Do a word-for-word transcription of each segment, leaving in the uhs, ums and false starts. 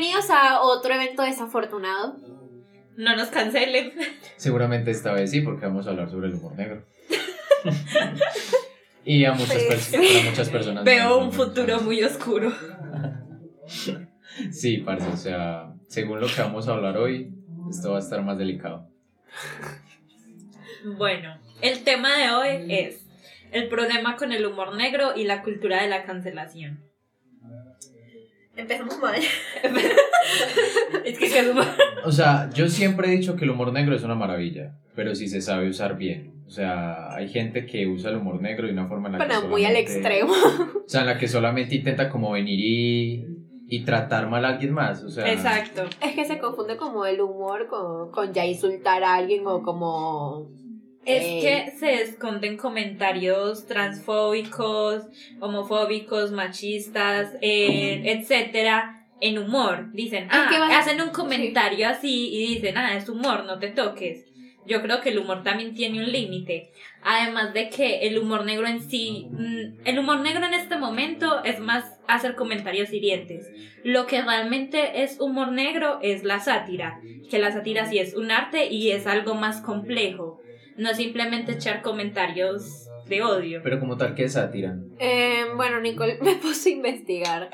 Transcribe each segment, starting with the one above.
Bienvenidos a otro evento desafortunado. No nos cancelen. Seguramente esta vez sí, porque vamos a hablar sobre el humor negro. Y a muchas, Sí. pers- para muchas personas. Veo no, un no, futuro no. muy oscuro. Sí, parce, o sea, según lo que vamos a hablar hoy, esto va a estar más delicado. Bueno, el tema de hoy es el problema con el humor negro y la cultura de la cancelación. Empezamos mal. Es que es humor. O sea, yo siempre he dicho que el humor negro es una maravilla, pero si se sabe usar bien. O sea, hay gente que usa el humor negro de una forma en la que Pero muy al solamente- extremo. O sea, en la que solamente intenta como venir y, y tratar mal a alguien más. O sea, Exacto. Es que se confunde como el humor con, con ya insultar a alguien o como... Es eh, que se esconden comentarios transfóbicos, homofóbicos, machistas, eh, etcétera, en humor. Dicen, ah, que va- hacen un comentario así y dicen, ah, es humor, no te toques. Yo creo que el humor también tiene un límite. Además de que el humor negro en sí, mm, el humor negro en este momento es más hacer comentarios hirientes. Lo que realmente es humor negro es la sátira, que la sátira sí es un arte y es algo más complejo. No simplemente echar comentarios de odio. pero como tal, ¿qué es sátira? Eh, bueno, Nicole me puse a investigar.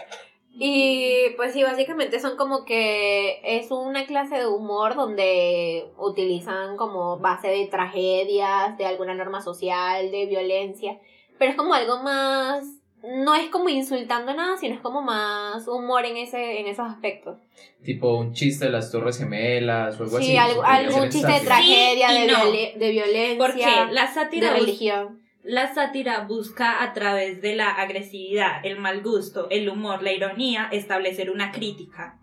Y pues sí, básicamente son como que es una clase de humor donde utilizan como base de tragedias, de alguna norma social, de violencia. Pero es como algo más... No es como insultando nada, sino es como más humor en ese en esos aspectos. Tipo un chiste de las Torres Gemelas o algo así. Sí, algo, podría algún ser chiste de sátira. tragedia, Sí y de, no. viole- de violencia, Porque la de sátira, bus- religión. la sátira busca a través de la agresividad, el mal gusto, el humor, la ironía, establecer una crítica.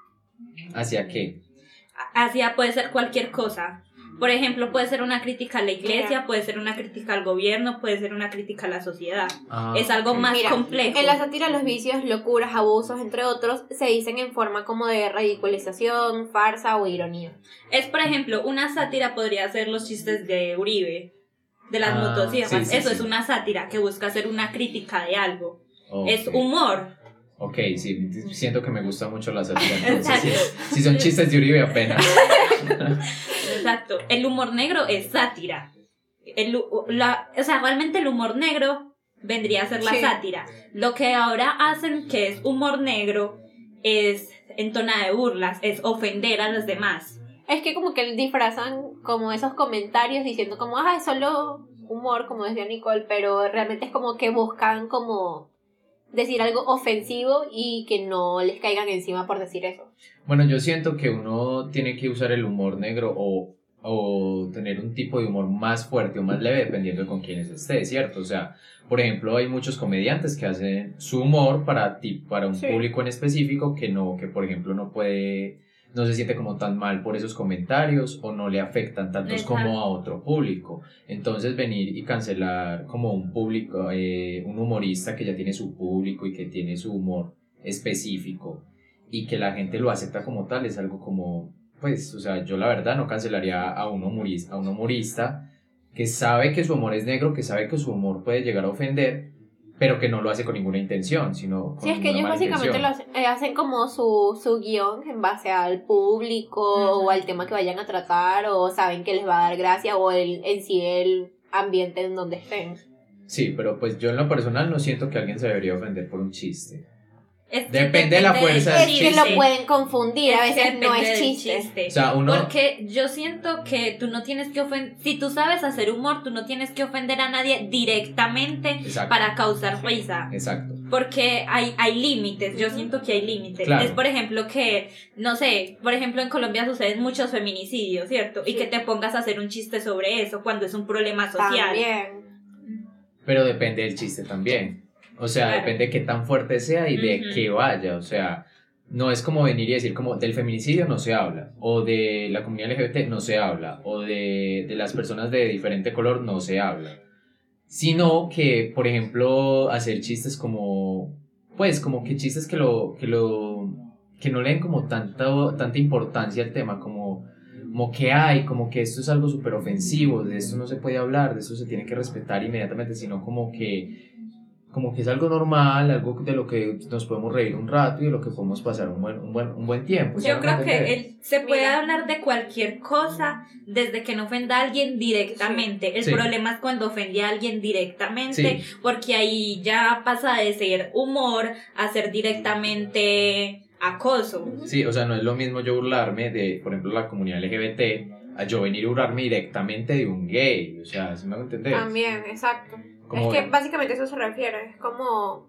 ¿Hacia qué? Hacia puede ser cualquier cosa. Por ejemplo, puede ser una crítica a la iglesia, puede ser una crítica al gobierno, puede ser una crítica a la sociedad. Ah, Es algo ok. más Mira, complejo. En la sátira los vicios, locuras, abusos, entre otros, se dicen en forma como de ridiculización, farsa o ironía. Es, por ejemplo, una sátira podría ser los chistes de Uribe, de las Ah, motosierras. sí, sí, Eso sí. es una sátira que busca hacer una crítica de algo. Ok. Es humor. Ok, sí, siento que me gusta mucho la sátira. Entonces, Exacto. si, si son chistes de Uribe apenas. Exacto. El humor negro es sátira. El, hu- la, o sea, realmente el humor negro vendría a ser la Sí. sátira. Lo que ahora hacen que es humor negro es en tona de burlas, es ofender a los demás. Es que como que disfrazan como esos comentarios diciendo como, ah, es solo humor, como decía Nicole, pero realmente es como que buscan como decir algo ofensivo y que no les caigan encima por decir eso. Bueno, yo siento que uno tiene que usar el humor negro o, o tener un tipo de humor más fuerte o más leve dependiendo de con quiénes esté, ¿cierto? O sea, por ejemplo, hay muchos comediantes que hacen su humor para, ti, para un Sí. público en específico que no, que por ejemplo no puede, no se siente como tan mal por esos comentarios o no le afectan tantos Exacto. como a otro público. Entonces venir y cancelar como un público, eh, un humorista que ya tiene su público y que tiene su humor específico y que la gente lo acepta como tal es algo como, pues, o sea, yo la verdad no cancelaría a un humorista, a un humorista que sabe que su humor es negro, que sabe que su humor puede llegar a ofender, pero que no lo hace con ninguna intención, sino con Sí, es que ellos ninguna mala básicamente lo intención. hacen, eh, hacen como su, su guión en base al público Ujú. o al tema que vayan a tratar o saben que les va a dar gracia o el, en sí el ambiente en donde estén. Sí, pero pues yo en lo personal no siento que alguien se debería ofender por un chiste. Es que Depende de la depende del fuerza del Es que chiste. lo pueden confundir, a Es que veces no depende es del chiste. chiste. O sea, uno... Porque yo siento que tú no tienes que ofender, si tú sabes hacer humor, tú no tienes que ofender a nadie directamente Exacto. para causar risa. Exacto. Porque hay, hay límites, yo siento que hay límites. Claro. Es por ejemplo que, no sé, por ejemplo en Colombia suceden muchos feminicidios, ¿cierto? Y Sí. que te pongas a hacer un chiste sobre eso cuando es un problema social. También. Pero depende del chiste también. O sea, Claro. depende de qué tan fuerte sea y de Ujú. qué vaya. O sea, no es como venir y decir como del feminicidio no se habla, o de la comunidad L G B T no se habla, o de, de las personas de diferente color no se habla. Sino que, por ejemplo, hacer chistes como, pues, como que chistes que lo, que lo, que no le den como tanta, tanta importancia al tema, como, como que hay, como que esto es algo súper ofensivo, de esto no se puede hablar, de esto se tiene que respetar inmediatamente, sino como que como que es algo normal, algo de lo que nos podemos reír un rato y de lo que podemos pasar un buen, un buen, un buen tiempo. Yo creo que el, se puede Mira. hablar de cualquier cosa desde que no ofenda a alguien directamente. El Sí. problema es cuando ofende a alguien directamente, Sí. porque ahí ya pasa de ser humor a ser directamente acoso. Sí, o sea, no es lo mismo yo burlarme de, por ejemplo, la comunidad L G B T, a yo venir a burlarme directamente de un gay, o sea, ¿sí me hago entender? También, exacto. Como- Es que básicamente eso se refiere. Es como.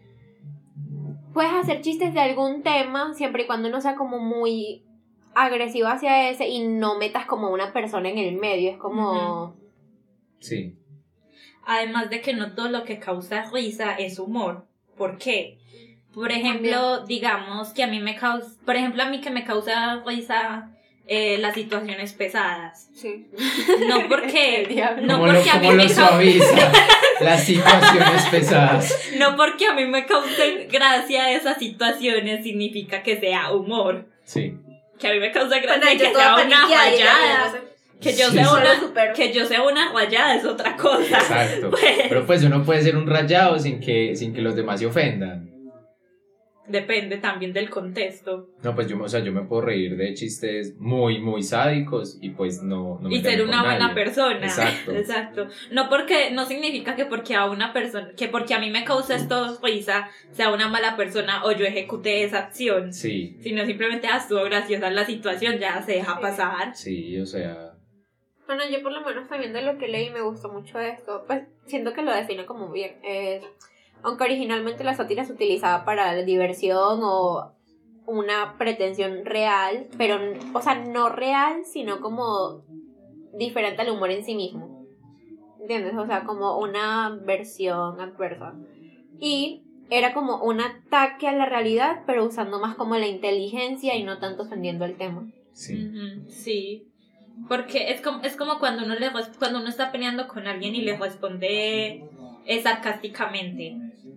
Puedes hacer chistes de algún tema siempre y cuando no sea como muy agresivo hacia ese y no metas como una persona en el medio. Es como. Sí, Además de que no todo lo que causa risa es humor. ¿Por qué? Por ejemplo, digamos que a mí me causa, por ejemplo, a mí que me causa risa eh, las situaciones pesadas. Sí. No porque, El diablo. no ¿Cómo lo, porque a mí cómo lo me causa, suaviza las situaciones pesadas? no porque a mí me causen gracia esas situaciones significa que sea humor. Sí. Que a mí me causa gracia Bueno, yo que toda sea una paniqueada y rayada. riéndose. Que yo Sí, sea sí. una, Solo súper- que yo sea una rayada es otra cosa. Exacto. Pues, Pero pues uno puede ser un rayado sin que, sin que los demás se ofendan. depende también del contexto. No, pues yo, o sea, yo me puedo reír de chistes muy, muy sádicos y pues no, no Y meterme ser con una buena nadie. persona. Exacto. Exacto. No porque, no significa que porque a una persona, que porque a mí me causa esto risa, sea una mala persona o yo ejecute esa acción. Sí, Sino simplemente ah, estuvo graciosa la situación, ya se deja pasar. sí, o sea, Bueno, yo por lo menos también de lo que leí me gustó mucho esto. Pues siento que lo define como bien. Es, aunque originalmente la sátira se utilizaba para la diversión o una pretensión real, pero, o sea, no real, sino como diferente al humor en sí mismo. ¿Entiendes? O sea, como una versión adversa. Y era como un ataque a la realidad, pero usando más como la inteligencia y no tanto ofendiendo el tema. sí. Ujú, sí. Porque es como, es como cuando uno le res- cuando uno está peleando con alguien y le responde eh, sarcásticamente.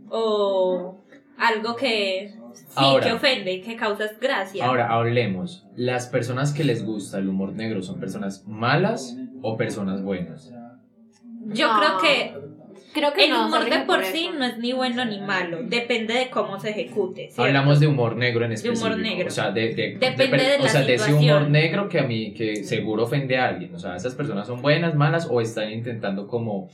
O algo que sí, Ahora. que ofende, que causa gracia. Ahora, hablemos. ¿Las personas que les gusta el humor negro son personas malas o personas buenas? Yo No. creo que Creo que el no, humor se de rige por eso. sí no es ni bueno ni malo, depende de cómo se ejecute, ¿cierto? Hablamos de humor negro en De específico. humor negro. O sea, de, de, Depende de o la sea, de ese situación. humor negro que a mí, que seguro ofende a alguien. O sea, ¿esas personas son buenas, malas o están intentando como,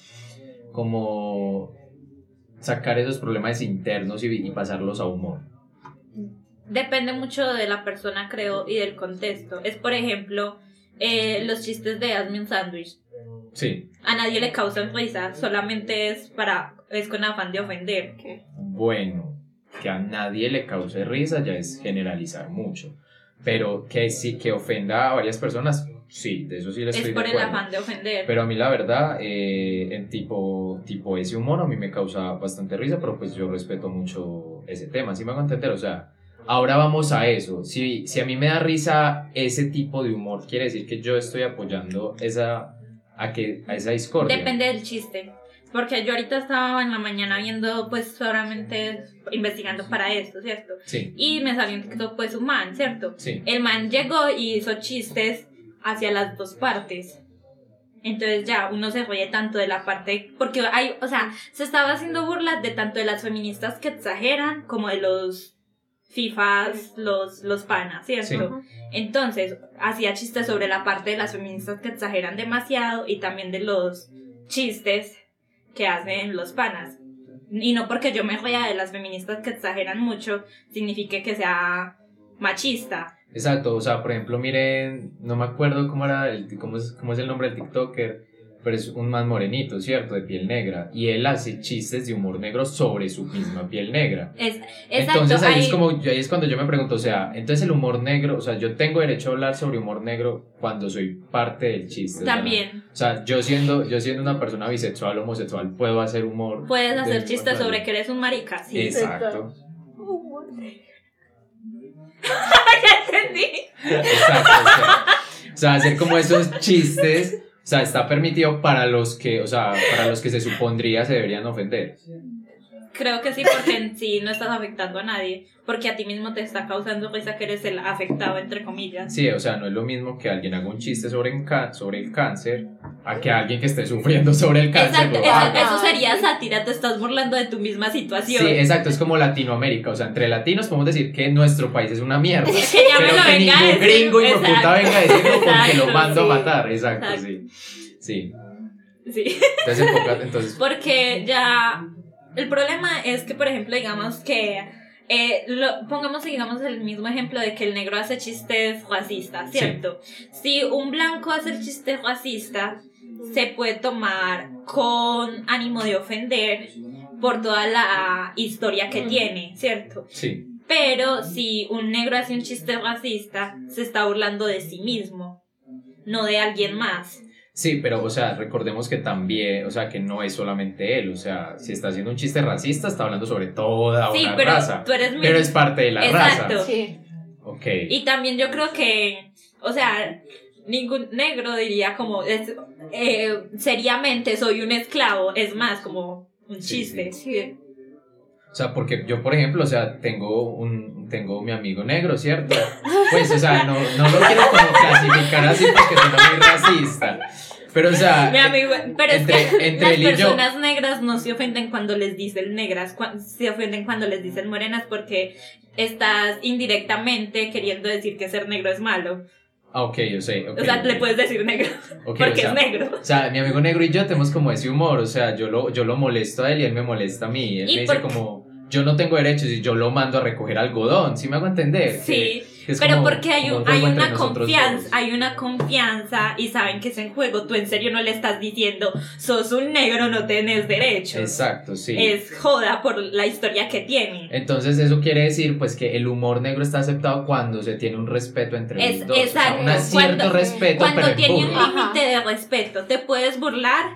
como sacar esos problemas internos y, y pasarlos a humor? Depende mucho de la persona, creo, y del contexto. Es, por ejemplo, eh, los chistes de hazme un sándwich. Sí. A nadie le causan risa, solamente es para es con afán de ofender. ¿Qué? Bueno, que a nadie le cause risa ya es generalizar mucho. Pero que sí, que ofenda a varias personas, sí, de eso sí le Es estoy por de el acuerdo. afán de ofender. Pero a mí la verdad, eh, en tipo, tipo ese humor a mí me causa bastante risa, pero pues yo respeto mucho ese tema, ¿sí me hago entender? O sea, ahora vamos a eso. Si, si a mí me da risa ese tipo de humor, quiere decir que yo estoy apoyando esa, a, que, a esa discordia. Depende del chiste. Porque yo ahorita estaba en la mañana viendo, pues, solamente investigando para esto, ¿cierto? Sí, Y me salió en TikTok, pues, un man, ¿cierto? sí. El man llegó y hizo chistes hacia las dos partes. Entonces ya uno se ríe tanto de la parte, porque hay, o sea, se estaba haciendo burlas de tanto de las feministas que exageran como de los fifas, los, los panas, ¿cierto? Sí. Ujú. Entonces hacía chistes sobre la parte de las feministas que exageran demasiado y también de los chistes que hacen los panas. Y no porque yo me ría de las feministas que exageran mucho, signifique que sea machista. Exacto, o sea, por ejemplo, miren, no me acuerdo cómo era el, cómo es, cómo es el nombre del TikToker, pero es un man morenito, ¿cierto? De piel negra, y él hace chistes de humor negro sobre su misma piel negra. Es, exacto, Entonces ahí, ahí- es como, ahí es cuando yo me pregunto, o sea, entonces el humor negro, o sea, yo tengo derecho a hablar sobre humor negro cuando soy parte del chiste. o sea, también O sea, yo siendo, yo siendo una persona bisexual, homosexual, puedo hacer humor. puedes del hacer humor chistes negro. sobre que eres un marica, sí. Exacto. Ya entendí. Exacto. O sea, o sea, hacer como esos chistes, o sea, está permitido para los que, o sea, para los que se supondría se deberían ofender. Creo que sí, porque en sí no estás afectando a nadie, porque a ti mismo te está causando risa que eres el afectado, entre comillas. Sí, o sea, no es lo mismo que alguien haga un chiste sobre, un ca- sobre el cáncer a que alguien que esté sufriendo sobre el cáncer Exacto, lo eso, haga. eso sería sátira, te estás burlando de tu misma situación. Sí, exacto, es como Latinoamérica, o sea, entre latinos podemos decir que nuestro país es una mierda, Que ya me pero lo que venga a ningún decir. gringo y Exacto. puta venga a decirlo porque Exacto, lo mando sí. a matar, exacto, Exacto. sí, sí, Sí. entonces, enfoca- entonces Porque ya el problema es que, por ejemplo, digamos que eh, lo, pongamos digamos el mismo ejemplo de que el negro hace chistes racistas, ¿cierto? Si un blanco hace el chiste racista, se puede tomar con ánimo de ofender por toda la historia que tiene, ¿cierto? sí, Pero si un negro hace un chiste racista, se está burlando de sí mismo, no de alguien más. sí, pero, o sea, recordemos que también, o sea, que no es solamente él, o sea, si está haciendo un chiste racista, está hablando sobre toda Sí, una pero raza, tú eres mi... pero es parte de la Exacto. raza, Sí. ok, Y también yo creo que, o sea, ningún negro diría como, es, eh, seriamente soy un esclavo, es más como un Sí, chiste. Sí. o sea, porque yo, por ejemplo, o sea, tengo un, tengo mi amigo negro, ¿cierto? Pues, o sea, no, no lo quiero como clasificar así porque suena muy racista, pero, o sea, Mi amigo, pero entre- es que entre las él y yo- personas negras no se ofenden cuando les dicen negras, cua- se ofenden cuando les dicen morenas porque estás indirectamente queriendo decir que ser negro es malo. ah, ok, yo sé, ok, O sea, ok. le puedes decir negro Ok, porque o sea, es negro. O sea, mi amigo negro y yo tenemos como ese humor, o sea, yo lo, yo lo molesto a él y él me molesta a mí. Él ¿Y me dice por- como, yo no tengo derechos y yo lo mando a recoger algodón, ¿sí me hago entender? Sí, Que- que es pero como- porque hay, como un, juego hay entre una nosotros confianza, dos. hay una confianza y saben que es en juego. Tú en serio no le estás diciendo, sos un negro, no tenés derechos. Exacto, sí. Es joda por la historia que tiene. Entonces eso quiere decir pues que el humor negro está aceptado cuando se tiene un respeto entre Es- los dos. exacto. O sea, un cierto Cuando- respeto, Cuando pero en tiene un burla. límite de respeto, te puedes burlar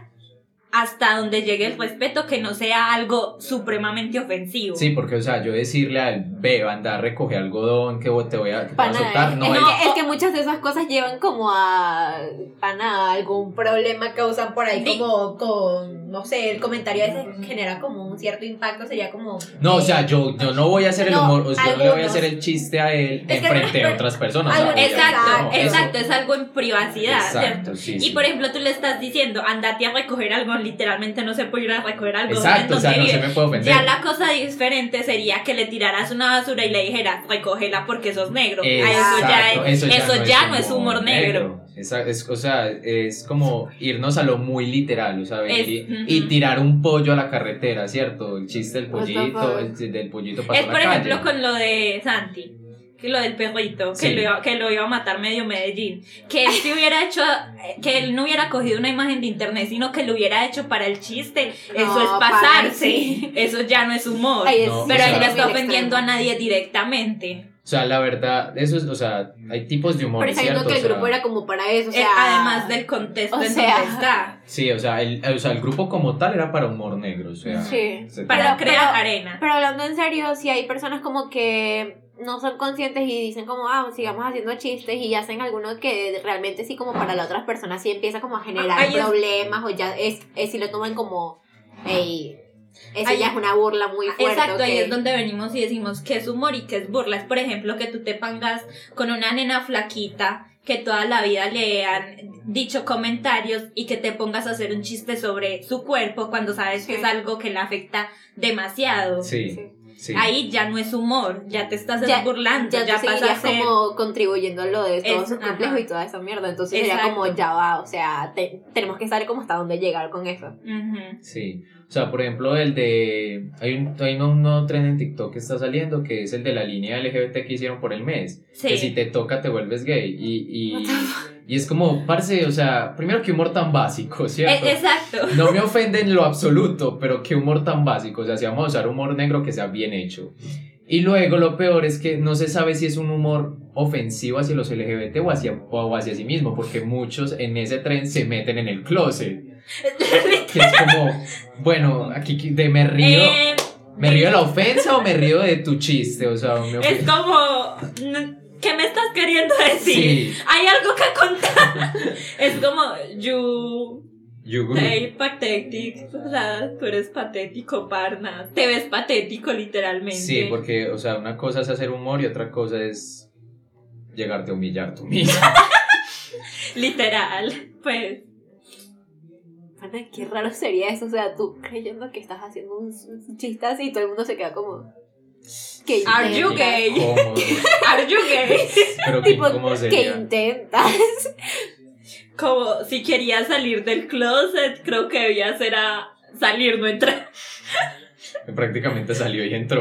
hasta donde llegue el respeto, que no sea algo supremamente ofensivo. Sí, porque, o sea, yo decirle a él, ve, anda a recoger algodón, que te voy a, que te voy Para a nada. soltar, es, no, es él- que, es que muchas de esas cosas llevan como a, a nada, algún problema causan por ahí, Sí. como con, no sé, el comentario a veces genera como un cierto impacto, sería como... No, o eh, sea, yo, yo no voy a hacer el No, humor, o sea, yo no le voy a algunos. hacer el chiste a él Es que- enfrente de pero- otras personas. o sea, algunos- obviamente, Exacto, no, eso- exacto, es algo en privacidad, Exacto, ¿cierto? sí, Y sí. por ejemplo, tú le estás diciendo, andate a recoger algo, literalmente no se puede ir a recoger algo. Exacto, o sea, no se me puede ofender. Ya la cosa diferente sería que le tiraras una basura y le dijeras, recógela porque sos negro. A eso ya, Exacto, es, eso ya no es humor negro. Exacto, es, o sea, es como irnos a lo muy literal, o sea, venir Es- y, ujú. y tirar un pollo a la carretera, ¿cierto? El chiste del What the pollito, fuck? el del pollito pasó Es la por ejemplo calle. con lo de Santi, que lo del perrito, que, Sí. lo iba, que lo iba a matar medio Medellín. Que él se hubiera hecho, que él no hubiera cogido una imagen de internet, sino que lo hubiera hecho para el chiste. No, Eso es para- pasarse. sí. Eso ya no es humor. Ay, es- No, Pero o él sea- no está muy ofendiendo a extremo. nadie directamente. O sea, la verdad, eso es, o sea, hay tipos de humor, Pero sabiendo ¿cierto? que el O sea, grupo era como para eso, o Eh, sea... además del contexto o en sea- donde está. Sí, o sea, el, o sea, el grupo como tal era para humor negro, o sea. Sí. se- Para Pero- crear pero- arena. Pero hablando en serio, si hay personas como que no son conscientes y dicen como, ah, sigamos haciendo chistes y hacen alguno que realmente sí como para las otras personas sí empieza como a generar Ahí es- problemas o ya es, es si lo toman como, hey, eso Ahí- ya es una burla muy fuerte. Exacto, ahí ok. es donde venimos y decimos que es humor y que es burla. Es, por ejemplo, que tú te pongas con una nena flaquita que toda la vida le han dicho comentarios y que te pongas a hacer un chiste sobre su cuerpo cuando sabes que Sí. es algo que le afecta demasiado. Sí, Sí. sí. Ahí ya no es humor, ya te estás Ya- burlando, Ya, ya, tú pasa a seguirías ser... como contribuyendo a lo de todo Es- su complejo ajá. y toda esa mierda. Entonces sería Exacto. como, ya va, o sea, te- tenemos que saber cómo hasta dónde llegar con eso. Ujú. Sí, o sea, por ejemplo, el de... Hay un, hay un nuevo tren en TikTok que está saliendo, que es el de la línea L G B T que hicieron por el mes. Sí. Que si te toca te vuelves gay. Y, y, y es como, parce, o sea, primero que humor tan básico, ¿cierto? Eh, exacto. No me ofende en lo absoluto, pero qué humor tan básico. O sea, si vamos a usar humor negro que sea bien hecho. Y luego lo peor es que no se sabe si es un humor ofensivo hacia los L G B T o hacia, o hacia sí mismo, porque muchos en ese tren se meten en el closet. Que es como, bueno, aquí de me río, Eh, ¿me río de la ofensa o me río de tu chiste? O sea, me es ofende. como... ¿Qué me estás queriendo decir? Sí. Hay algo que contar. Es como, you... Yugu. Hey, pathetic. O sea, tú eres patético, parna. Te ves patético, literalmente. Sí, porque, o sea, una cosa es hacer humor y otra cosa es llegarte a humillar tú mismo. Literal. Pues. Pana, qué raro sería eso, o sea, tú creyendo que estás haciendo un, un chiste así y todo el mundo se queda como... ¿Qué Are you intentas? gay? Incómodo. Are you gay? Pero qué Tipo, incómodo ¿qué sería. intentas? Como si quería salir del closet, creo que debía ser a salir, no entrar. Prácticamente salió y entró.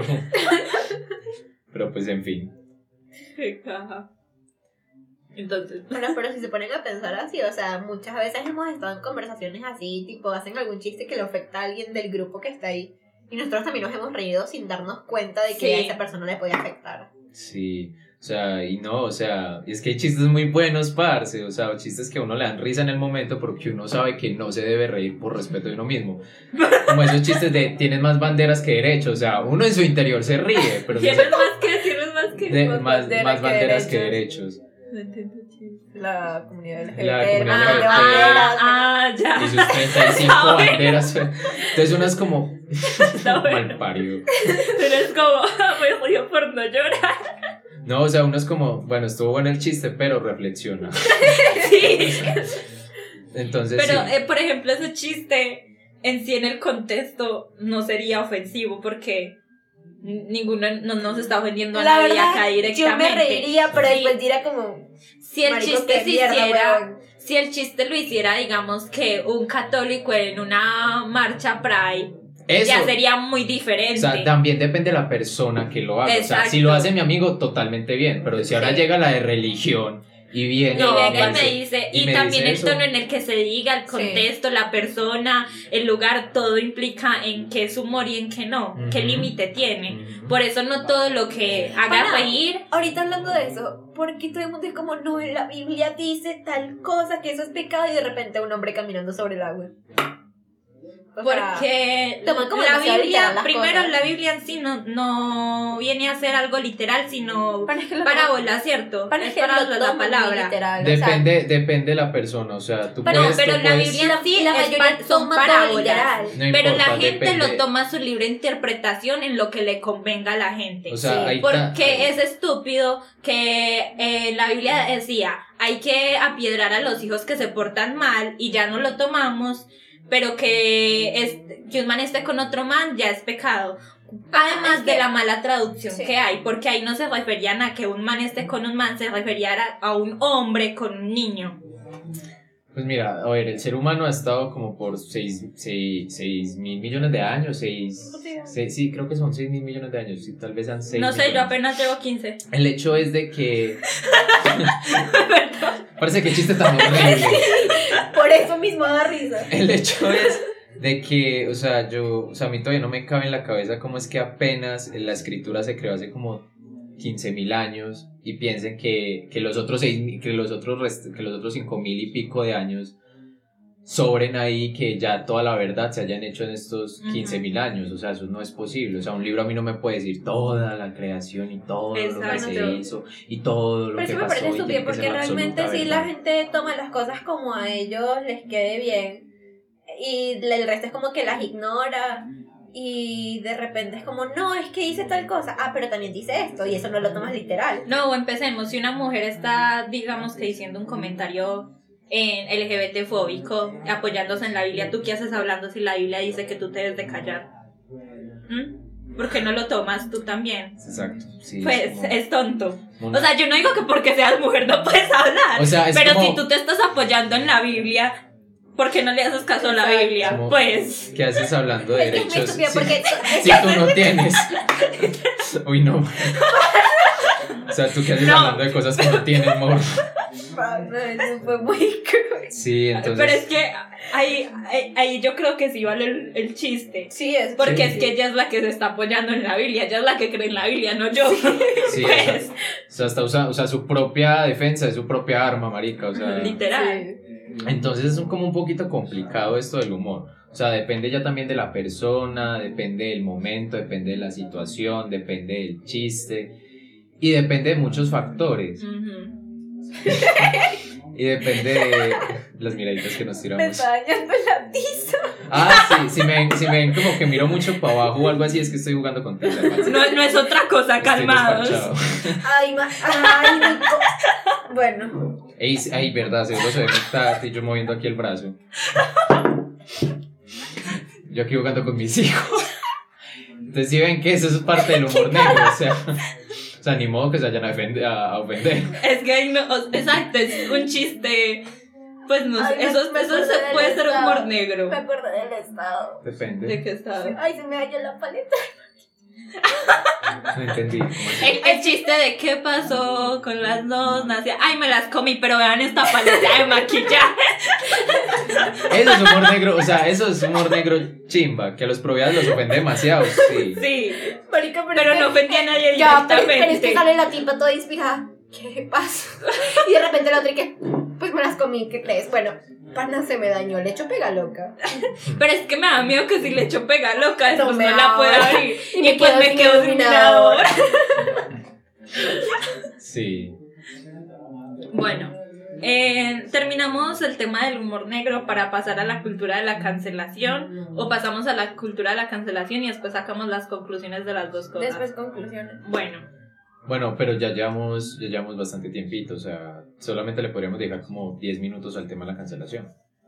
Pero pues en fin. Qué caja. Entonces, Bueno, pero si se ponen a pensar así, o sea, muchas veces hemos estado en conversaciones así, tipo, hacen algún chiste que le afecta a alguien del grupo que está ahí. Y nosotros también nos hemos reído sin darnos cuenta de que Sí. a esa persona le puede afectar. Sí, o sea, y no, o sea, y es que hay chistes muy buenos, parce, o sea, chistes que a uno le dan risa en el momento porque uno sabe que no se debe reír por respeto de uno mismo. Como esos chistes de tienes más banderas que derechos, o sea, uno en su interior se ríe, pero tienes más que, tienes más que. de- más más, banderas más que banderas que derechos. derechos. No entiendo chiste. La comunidad L G B T, La el comunidad montón de L G B T. banderas. Ah, ah, ya. Y sus treinta y cinco banderas. Entonces uno es como Está bueno. mal parido. Pero es como, me río por no llorar. No, o sea, uno es como, bueno, estuvo bueno el chiste, pero reflexiona. Sí. Entonces, Pero, sí. eh, por ejemplo, ese chiste en sí en el contexto no sería ofensivo porque ninguno no nos está ofendiendo a La nadie verdad, acá yo directamente. me reiría, pero Sí. después diría como... Si el marico, chiste qué se mierda, hiciera, weón. si el chiste lo hiciera, digamos que un católico en una marcha Pride, Eso. ya sería muy diferente. O sea, también depende de la persona que lo haga. O sea, Exacto. si lo hace mi amigo, totalmente bien. Pero si ahora Sí. llega la de religión y viene Y y venga y me me dice- dice, y y, me también dice el eso. tono en el que se diga, el contexto, la persona, el lugar, todo implica en qué es humor y en qué no, qué Ujú. límite tiene. Ujú. Por eso no todo lo que haga Pana, reír. Ahorita hablando de eso, porque todo el mundo es como, no, en la Biblia dice tal cosa, que eso es pecado, y de repente un hombre caminando sobre el agua. O sea, Porque toman como la demasiado Biblia, literal las primero cosas. la Biblia en sí no, no viene a ser algo literal, sino para que lo parábola, ¿cierto? para Es que lo parábola la tomen muy palabra. literal, o sea, Depende, depende de la persona. O sea, tú Pero, puedes. pero tú la puedes- Biblia en sí la es mayoría pa- son toma todo parábolas. literal. no Pero importa, la gente depende. lo toma a su libre interpretación en lo que le convenga a la gente. O sea, Sí, ahí está- Porque es estúpido que eh, la Biblia decía, hay que apiedrar a los hijos que se portan mal y ya no lo tomamos, pero que, es, que un man esté con otro man ya es pecado. Además es que- de la mala traducción sí. que hay, porque ahí no se referían a que un man esté con un man, se refería a, a un hombre con un niño. Pues mira, a ver, el ser humano ha estado como por seis, seis, seis mil millones de años, seis, seis, sí, creo que son seis mil millones de años, sí, tal vez sean seis No sé, yo millones. apenas llevo quince. El hecho es de que... Parece que chiste tan horrible. Por eso mismo da risa. El hecho es de que, o sea, yo, o sea, a mí todavía no me cabe en la cabeza cómo es que apenas la escritura se creó hace como quince mil años y piensen que, que los otros seis, que los otros rest- que los otros cinco mil y pico de años sobren ahí, que ya toda la verdad se hayan hecho en estos quince mil años. O sea, eso no es posible. O sea, un libro a mí no me puede decir toda la creación y todo lo que Exacto. se hizo y todo lo Pero que eso me pasó. parece y tiene estúpido que ser porque la realmente absoluta si la verdad. gente toma las cosas como a ellos les quede bien y el resto es como que las ignora y de repente es como, no, es que dice tal cosa, ah, pero también dice esto y eso no lo tomas literal. No, empecemos. Si una mujer está, digamos que diciendo un comentario en L G B T fóbico, apoyándose en la Biblia, ¿tú qué haces hablando si la Biblia dice que tú te debes de callar? ¿Mm? ¿Por qué no lo tomas tú también? Exacto. Sí, Pues es como- es tonto. una- O sea, yo no digo que porque seas mujer no puedes hablar. O sea, es pero como- si tú te estás apoyando en la Biblia, ¿por qué no le haces caso a la Exacto. Biblia? Como- Pues... ¿Qué haces hablando de Es que es muy derechos? estúpido si, porque si tú no tienes. Uy, no. O sea, tú qué haces No. hablando de cosas que no tienen, amor. no, eso fue muy cruel. Sí, entonces. Pero es que ahí, ahí, ahí yo creo que sí vale el, el chiste. Sí, es Porque Sí. es que ella es la que se está apoyando en la Biblia, ella es la que cree en la Biblia, no yo. Sí, Pues, o sea, está usando, o sea, su propia defensa es su propia arma, marica. O sea, literal. entonces es un- como un poquito complicado esto del humor. O sea, depende ya también de la persona, depende del momento, depende de la situación, depende del chiste. Y depende de muchos factores. Ujú. Y depende de las miraditas que nos Me tiramos. está dañando la tiza. Ah, sí, si me, ven, si me ven como que miro mucho para abajo o algo así, es que estoy jugando con tiza. parce. No, no es otra cosa, Estoy calmados. despachado. Ay, ma ay, Nico. Bueno, Ey, ay, verdad, seguro se ve muy tarde y yo moviendo aquí el brazo. Yo aquí jugando con mis hijos. Entonces si ven que eso es parte del humor negro, o sea, o sea, ni modo que se vayan a ofender. A ofender. Es que ahí no, o- exacto, es un chiste, pues no sé, Ay, me- eso, me eso acordé se- del puede ser estado. humor negro. Me acuerdo del estado. Depende. ¿De qué estado? Ay, se me dañó la paleta. No entendí. ¿Cómo así? El, el chiste de qué pasó con las dos, nació, ay, me las comí, pero vean esta paleta de maquillaje. Eso es humor negro, o sea, eso es humor negro chimba, que a los proveedores los ofende demasiado, sí. Sí, Marica, pero es no que- ofendía a nadie Ya, pero, pero es que directamente. sale la tipa toda inspirada. ¿Qué pasa? Y de repente la otra y que, pues me las comí, ¿qué crees? Bueno, pana se me dañó, le echo pega loca. Pero es que me da miedo que si le echo pega loca, No después me no la da. pueda abrir. Y Y, me pues quedo me sin quedo sin iluminador. iluminador. Sí. Bueno, eh, terminamos el tema del humor negro para pasar a la cultura de la cancelación, o pasamos a la cultura de la cancelación y después sacamos las conclusiones de las dos cosas. Después conclusiones. Bueno, Bueno, pero ya llevamos, ya llevamos bastante tiempito, o sea, solamente le podríamos dejar como diez minutos al tema de la cancelación.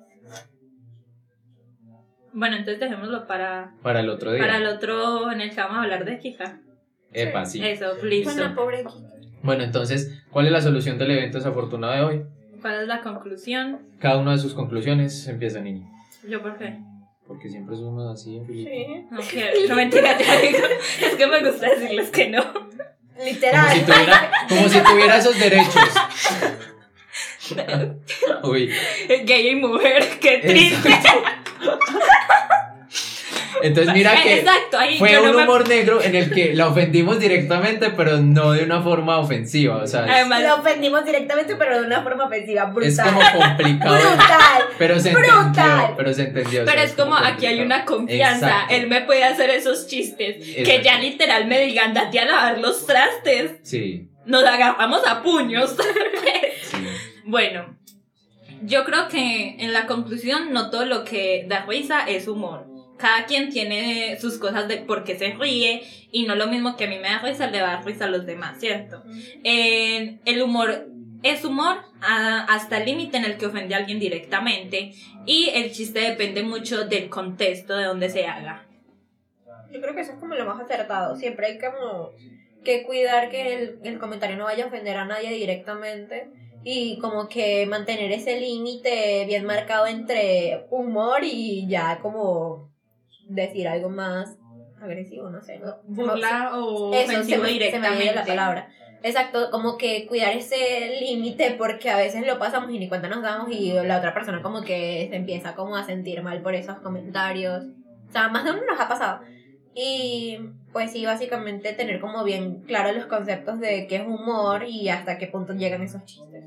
bueno, entonces dejémoslo para, Para el otro día. para el otro en el que vamos a hablar de Kika. Epa, sí. Eso, listo. Bueno, pobre Kika. Bueno, entonces, ¿cuál es la solución del evento desafortunado de hoy? ¿Cuál es la conclusión? Cada una de sus conclusiones empieza, Nini. ¿Yo por qué? Porque siempre somos así en Filipe. Sí. No quiero, no mentira, ya digo. Es que me gusta decirles que no. Literal. Como si tuviera, como si tuviera esos derechos. Uy. Gay y mujer, qué triste. Exacto. Entonces mira que Exacto, ahí fue yo un no me- humor negro en el que la ofendimos directamente, pero no de una forma ofensiva. O sea, es, Además, La ofendimos directamente, pero de una forma ofensiva. Brutal. es como complicado. Brutal. Pero se Brutal. entendió. Pero se entendió. o Pero sea, es como aquí hay complicado. una confianza. Exacto. Él me puede hacer esos chistes. Que Exacto. ya literal me digan, date a lavar los trastes. Sí, Nos agarramos a puños. sí. Bueno, yo creo que en la conclusión no todo lo que da risa es humor. Cada quien tiene sus cosas de por qué se ríe. Y no lo mismo que a mí me da risa, le da risa a los demás, ¿cierto? Eh, el humor es humor a- hasta el límite en el que ofende a alguien directamente. Y el chiste depende mucho del contexto de donde se haga. Yo creo que eso es como lo más acertado. Siempre hay como que cuidar que el, el comentario no vaya a ofender a nadie directamente. Y como que mantener ese límite bien marcado entre humor y ya como decir algo más agresivo, no sé. ¿no? Burla o Eso, se ofensivo me, se me directamente. viene la palabra. Exacto, como que cuidar ese límite porque a veces lo pasamos y ni cuenta nos damos y la otra persona como que se empieza como a sentir mal por esos comentarios. O sea, más de uno nos ha pasado. Y pues sí, básicamente tener como bien claros los conceptos de qué es humor y hasta qué punto llegan esos chistes.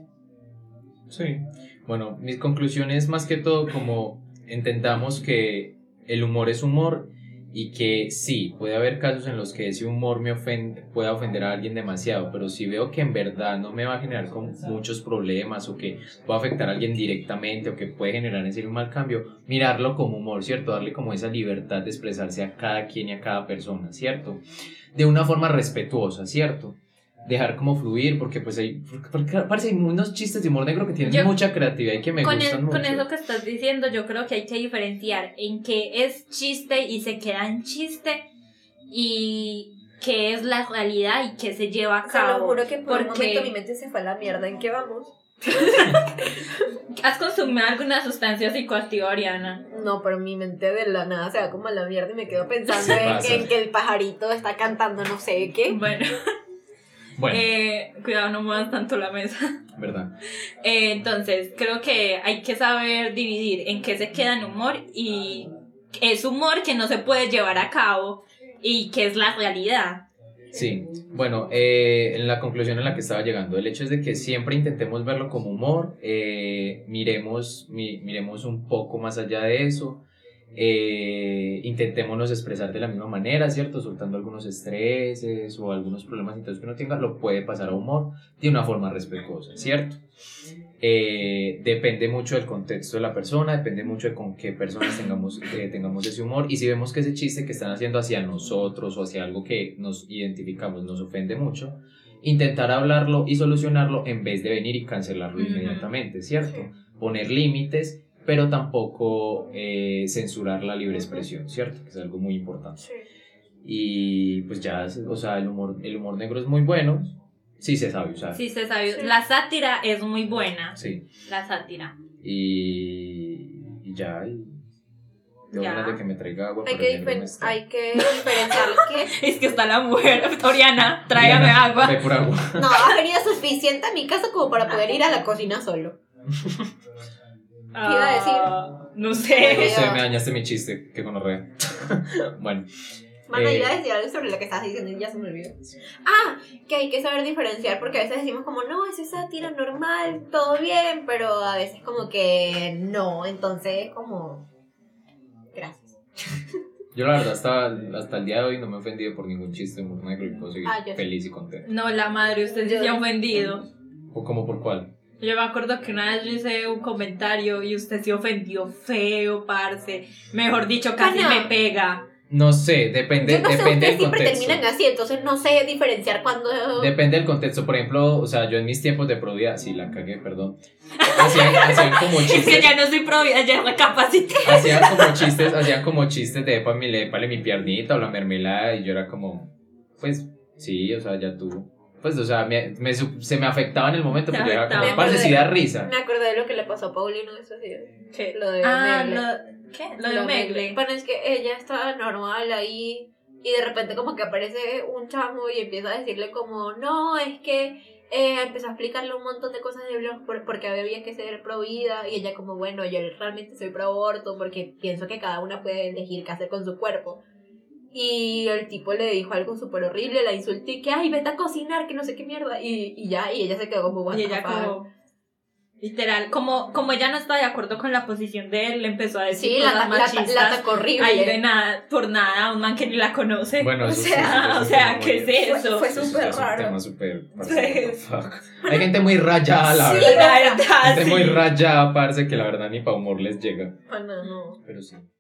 Sí. Bueno, mis conclusiones más que todo como entendamos que el humor es humor y que sí, puede haber casos en los que ese humor me ofende, pueda ofender a alguien demasiado, pero si veo que en verdad no me va a generar como muchos problemas o que pueda afectar a alguien directamente o que puede generar en serio un mal cambio, mirarlo como humor, ¿cierto? Darle como esa libertad de expresarse a cada quien y a cada persona, ¿cierto? De una forma respetuosa, ¿cierto? Dejar como fluir, porque pues hay, porque, parce, hay unos chistes de humor negro que tienen Yo- mucha creatividad y que me Con, gustan el- mucho. con eso que estás diciendo, yo creo que hay que diferenciar en qué es chiste y se queda en chiste y qué es la realidad y qué se lleva a O sea, cabo. lo juro que por un porque- momento mi mente se fue a la mierda. ¿En qué vamos? ¿Has consumido alguna sustancia psicoactiva, Ariana? No, pero mi mente de la nada se va como a la mierda y me quedo pensando Sí en, pasa. que, en que el pajarito está cantando no sé qué. Bueno, Bueno, eh, cuidado, no muevas tanto la mesa. verdad. Eh, entonces, creo que hay que saber dividir en qué se queda en humor y es humor que no se puede llevar a cabo y qué es la realidad. Sí, bueno, eh, en la conclusión en la que estaba llegando, el hecho es de que siempre intentemos verlo como humor, eh, miremos, mi, miremos un poco más allá de eso, eh, intentémonos expresar de la misma manera, ¿cierto? Soltando algunos estreses o algunos problemas internos que uno tenga, lo puede pasar a humor de una forma respetuosa, ¿cierto? Eh, depende mucho del contexto de la persona, depende mucho de con qué personas tengamos, eh, tengamos ese humor, y si vemos que ese chiste que están haciendo hacia nosotros o hacia algo que nos identificamos nos ofende mucho, intentar hablarlo y solucionarlo en vez de venir y cancelarlo Ujú. inmediatamente, ¿cierto? Poner límites, pero tampoco eh, censurar la libre expresión, ¿cierto? Que es algo muy importante. Sí. Y pues ya, o sea, el humor, el humor negro es muy bueno, sí se sabe usar. Sí, se sabe. Sí. La sátira es muy buena. Sí. La sátira. Y, y ya, y tengo Ya. ganas de que me traiga agua. Hay pero que, el negro no difer- está. hay que diferenciar que Es que está la mujer. Oriana, tráigame Diana, agua. ve por agua. no ha venido suficiente a mi casa como para poder ir a la cocina solo. ¿Qué iba a decir? No No sé. sé, me dañaste mi chiste, qué gonorrea. Bueno. Mana, Eh, iba a decir algo sobre lo que estabas diciendo y ya se me olvidó. Ah, que hay que saber diferenciar porque a veces decimos como, no, eso es sátira normal, todo bien, pero a veces como que no, entonces como... Gracias. Yo la verdad hasta, hasta el día de hoy no me he ofendido por ningún chiste de humor negro y puedo seguir Ah, yo sí. feliz y contento. No, la madre, usted sí Yo- se ha ofendido. ¿O como por cuál? Yo me acuerdo que una vez yo hice un comentario y usted se ofendió feo, parce. Mejor dicho, casi Pana. me pega. No sé, depende, Yo no sé, depende ustedes del siempre contexto. terminan así, entonces no sé diferenciar cuando... Depende del contexto. Por ejemplo, o sea, yo en mis tiempos de pro vida, sí la cagué, perdón. Hacían, hacían como Es que chistes. ya no soy provida, ya recapacité. Hacían como chistes, hacían como chistes de épale, épale mi piernita o la mermelada. Y yo era como, pues, sí, o sea, ya tú. Pues, o sea, me, me, su- se me afectaba en el momento, Te pero yo era afectaba. como, parce, sí da risa. Me acordé de lo que le pasó a Paulino esos días. ¿Qué? Lo de Ah, Omegle. lo, ¿qué? Lo de Omegle. Bueno, es que ella estaba normal ahí y de repente como que aparece un chamo y empieza a decirle como, no, es que eh, empezó a explicarle un montón de cosas de blog por- porque había que ser pro vida y ella como, bueno, yo realmente soy pro aborto porque pienso que cada una puede elegir qué hacer con su cuerpo. Y el tipo le dijo algo súper horrible, la insultó y que, ay, vete a cocinar, que no sé qué mierda. Y, y ya, y ella se quedó como, what Y the ella fuck. como, literal, como, como ella no está de acuerdo con la posición de él, le empezó a decir Sí, la, cosas la, la, machistas. la atacó horrible. Ahí de nada, por nada, un man que ni la conoce. Bueno, O eso sí, sea, eso o sí, sea, como ¿qué ya- es eso? Fue eso súper ya es un raro. tema súper, parce, Sí. what the fuck. Hay gente muy rayada, la Sí, verdad. La verdad, Gente sí. muy rayada, parce, que la verdad ni pa' humor les llega. Pana, no. Pero sí.